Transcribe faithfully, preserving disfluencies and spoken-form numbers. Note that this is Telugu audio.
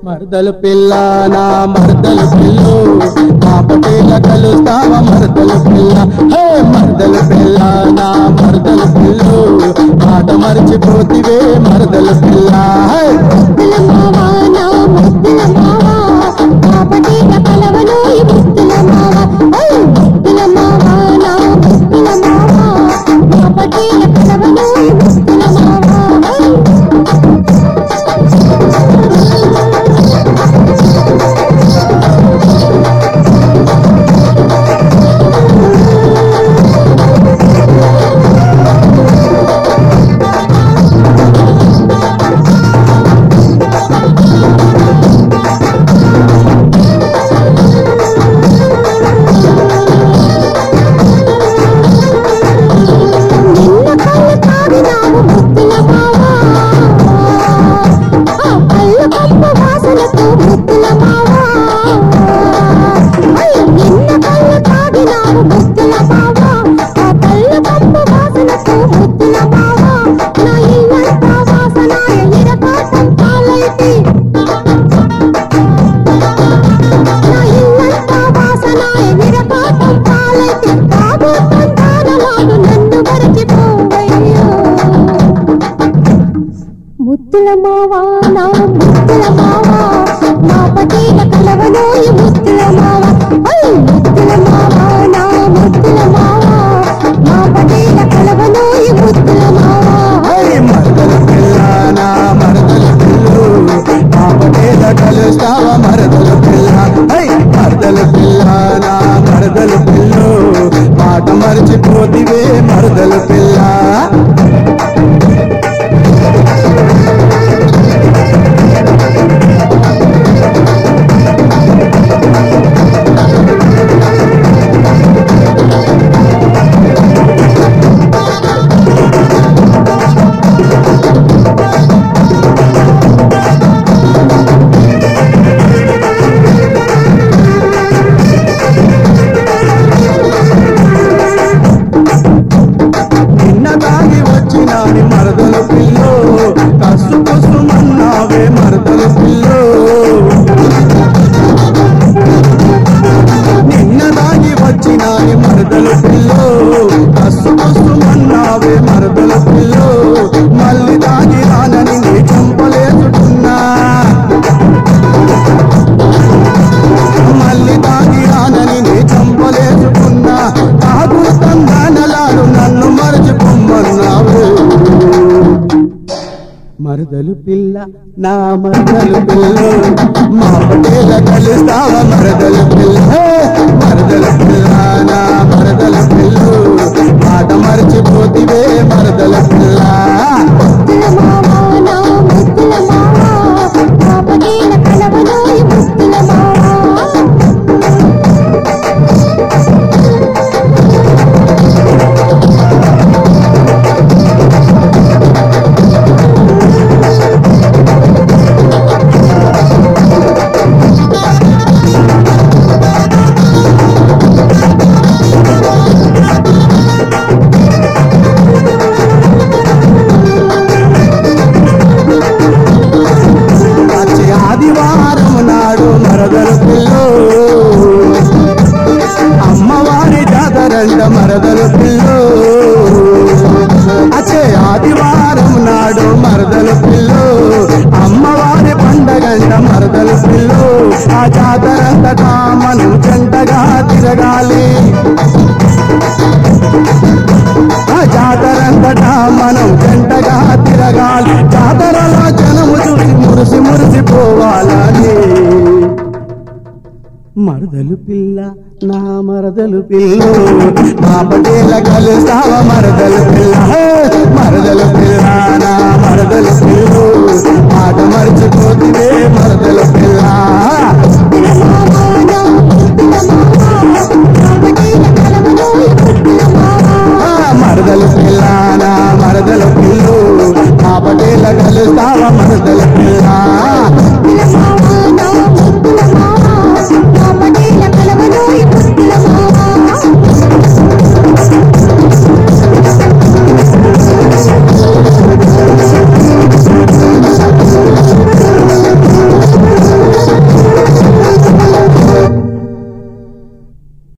మరదలు పిల్ల నా మరదలు పిల్లు మా పటేల కలుస్తావా మరదలు పిల్ల హే మరదలు పిల్ల నా మరదలు పిల్లు మాట మర్చిపోతివే మరదలు పిల్ల హే ముద్దుల మావా నా ముద్దుల మావా మా పటేల కలవను ఈ ముద్దుల మావా ఓయ్ ముద్దుల మావా నా ముద్దుల మావా మా పటేల కలవను ఈ ముద్దుల మావా ఓయ్ ముద్దుల మావా నా ముద్దుల మావా మా పటేల కలవను ఈ ముద్దుల మావా ఓయ్ ముద్దుల మావా నా ముద్దుల మావా మా పటేల కలవను ఈ ముద్దుల మావా హే మరదలు పిల్ల నా మరదలు పిల్లు మా పటేల కలుస్తావా మరదలు పిల్ల హే మరదలు పిల్ల నా మరదలు పిల్లు మాట మర్చిపోతివే మరదలు పిల్ల నిన్నదాగి వచ్చినాని మరదలు పిల్లు కసు కుసుమన్నావే మరదలు పిల్లు నిన్నదాగి వచ్చినాని మరదలు పిల్లు కసు కుసుమన్నావే మరదలు పిల్లు మళ్ళీ దాగి రానని నీ చంపలేసుకున్నా మళ్ళీ దాగి రానని నీ చంపలేసుకున్నా కాదు తందానలాడు నన్ను మరచిపోమ్మన్నావు మరదలు పిల్ల నా మరదలు పిల్లు మా పటేల కలుస్తావా మరదలు పిల్ల హే మరదలు పిల్ల నా మరదలు పిల్లు మాట మర్చిపోతివే మరదలు పిల్ల ముద్దుల మావా నా ముద్దుల మావా మా పటేల కలవను ఈ ముద్దుల మావా వచ్చే ఆదివారం నాడు మరదలు పిల్లు అమ్మవారి జాతరంట మరదలు పిల్లు వచ్చే ఆదివారం నాడు మరదలు పిల్లు అమ్మవారి పండగంట మరదలు పిల్లు ఆ జాతరంతటా మనం జంటగా తిరగాలి ఆ జాతరంతటా మనం జంటగా తిరగాలి జాతరలో జనము చూసి మురిసి మురిసిపోవాలని మరదలు పిల్ల నా మరదలు పిల్లు మా పటేల కలుస్తావా మరదలు పిల్ల హే మరదలు పిల్ల నా మరదలు పిల్లు మాట మర్చి